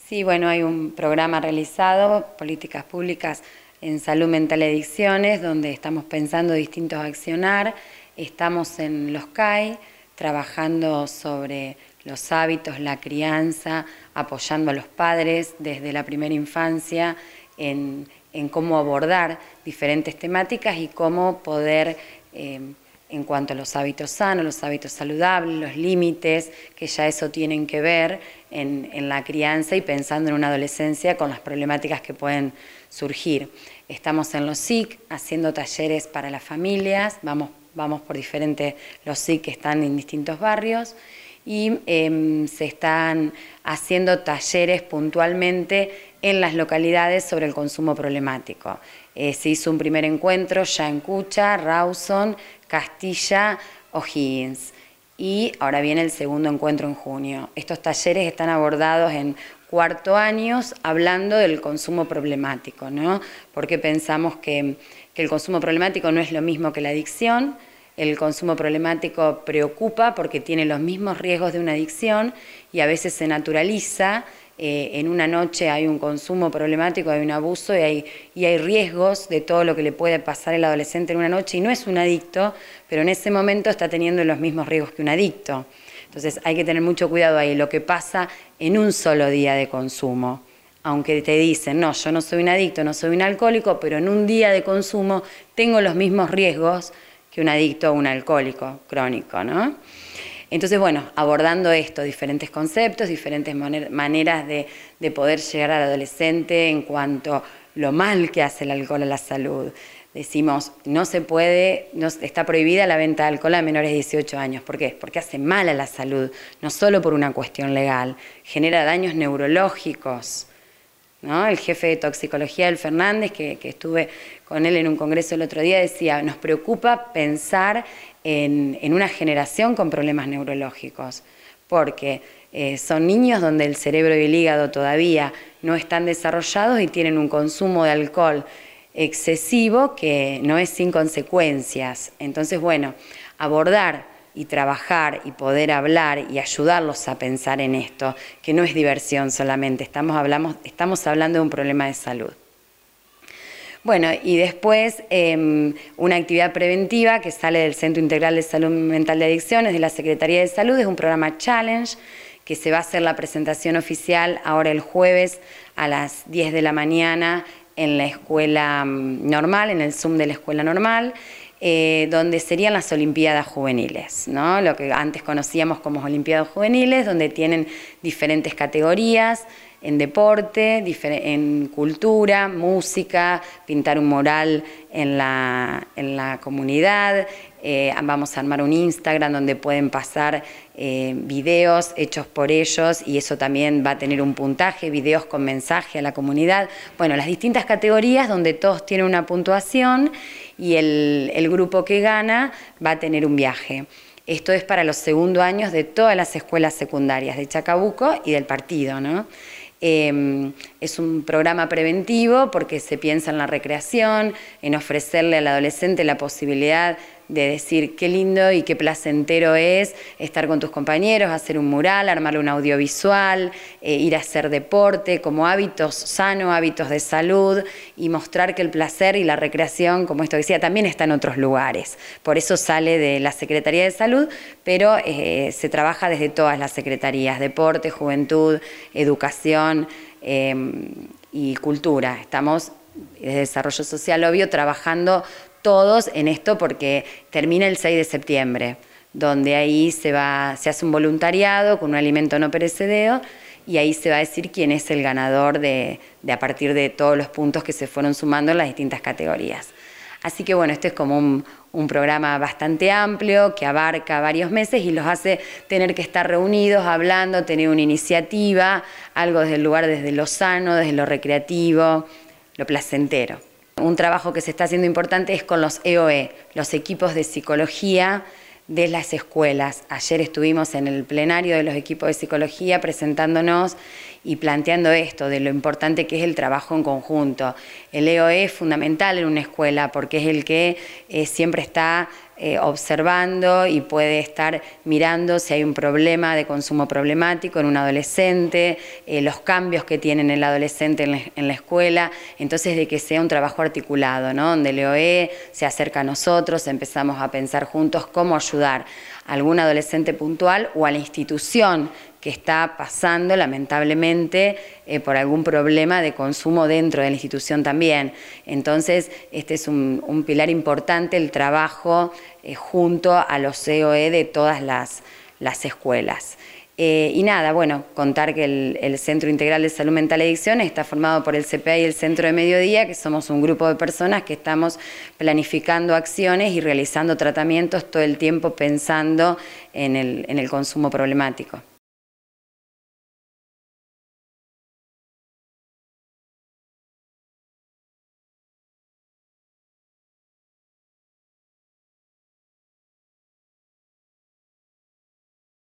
Sí, bueno, hay un programa realizado, Políticas Públicas en Salud Mental y Adicciones, donde estamos pensando distintos accionar. Estamos en los CAI, trabajando sobre los hábitos, la crianza, apoyando a los padres desde la primera infancia en cómo abordar diferentes temáticas y cómo poder, en cuanto a los hábitos sanos, los hábitos saludables, los límites, que ya eso tienen que ver en la crianza y pensando en una adolescencia con las problemáticas que pueden surgir. Estamos en los SIC haciendo talleres para las familias, vamos por los SIC que están en distintos barrios y se están haciendo talleres puntualmente en las localidades sobre el consumo problemático. Se hizo un primer encuentro ya en Cucha, Rawson, Castilla, O'Higgins y ahora viene el segundo encuentro en junio. Estos talleres están abordados en cuarto años hablando del consumo problemático, ¿no? Porque pensamos que el consumo problemático no es lo mismo que la adicción. El consumo problemático preocupa porque tiene los mismos riesgos de una adicción y a veces se naturaliza. En una noche hay un consumo problemático, hay un abuso y hay riesgos de todo lo que le puede pasar al adolescente en una noche y no es un adicto, pero en ese momento está teniendo los mismos riesgos que un adicto. Entonces hay que tener mucho cuidado ahí, lo que pasa en un solo día de consumo. Aunque te dicen, no, yo no soy un adicto, no soy un alcohólico, pero en un día de consumo tengo los mismos riesgos que un adicto o un alcohólico crónico, ¿no? Entonces, bueno, abordando esto, diferentes conceptos, diferentes maneras de poder llegar al adolescente en cuanto a lo mal que hace el alcohol a la salud. Decimos, no se puede, está prohibida la venta de alcohol a menores de 18 años. ¿Por qué? Porque hace mal a la salud, no solo por una cuestión legal, genera daños neurológicos, ¿no? El jefe de toxicología del Fernández, que estuve con él en un congreso el otro día, decía, nos preocupa pensar en una generación con problemas neurológicos, porque son niños donde el cerebro y el hígado todavía no están desarrollados y tienen un consumo de alcohol excesivo que no es sin consecuencias. Entonces, bueno, abordar y trabajar y poder hablar y ayudarlos a pensar en esto, que no es diversión solamente, estamos hablando de un problema de salud. Bueno, y después una actividad preventiva que sale del Centro Integral de Salud Mental de Adicciones de la Secretaría de Salud, es un programa Challenge, que se va a hacer la presentación oficial ahora el jueves a las 10 de la mañana en la escuela normal, en el Zoom de la escuela normal, donde serían las Olimpiadas Juveniles, ¿no? Lo que antes conocíamos como Olimpiadas Juveniles, donde tienen diferentes categorías en deporte, en cultura, música, pintar un mural en la comunidad. Vamos a armar un Instagram donde pueden pasar videos hechos por ellos y eso también va a tener un puntaje, videos con mensaje a la comunidad. Bueno, las distintas categorías donde todos tienen una puntuación y el grupo que gana va a tener un viaje. Esto es para los segundos años de todas las escuelas secundarias de Chacabuco y del partido, ¿no? Es un programa preventivo porque se piensa en la recreación, en ofrecerle al adolescente la posibilidad de decir qué lindo y qué placentero es estar con tus compañeros, hacer un mural, armarle un audiovisual, ir a hacer deporte como hábitos sanos, hábitos de salud y mostrar que el placer y la recreación, como esto decía, también está en otros lugares. Por eso sale de la Secretaría de Salud, pero se trabaja desde todas las secretarías, deporte, juventud, educación y cultura. Estamos desde Desarrollo Social, obvio, trabajando todos en esto porque termina el 6 de septiembre, donde ahí se hace un voluntariado con un alimento no perecedero y ahí se va a decir quién es el ganador a partir de todos los puntos que se fueron sumando en las distintas categorías. Así que bueno, este es como un programa bastante amplio que abarca varios meses y los hace tener que estar reunidos, hablando, tener una iniciativa, algo desde el lugar, desde lo sano, desde lo recreativo, lo placentero. Un trabajo que se está haciendo importante es con los EOE, los equipos de psicología de las escuelas. Ayer estuvimos en el plenario de los equipos de psicología presentándonos y planteando esto, de lo importante que es el trabajo en conjunto. El EOE es fundamental en una escuela porque es el que siempre está observando y puede estar mirando si hay un problema de consumo problemático en un adolescente, los cambios que tiene el adolescente en la escuela, entonces de que sea un trabajo articulado, ¿no? Donde el EOE se acerca a nosotros, empezamos a pensar juntos cómo ayudar a algún adolescente puntual o a la institución que está pasando lamentablemente por algún problema de consumo dentro de la institución también. Entonces, este es un pilar importante, el trabajo junto a los EOE de todas las escuelas. Y nada, bueno, contar que el Centro Integral de Salud Mental y Adicciones está formado por el CPA y el Centro de Mediodía, que somos un grupo de personas que estamos planificando acciones y realizando tratamientos todo el tiempo pensando en el consumo problemático.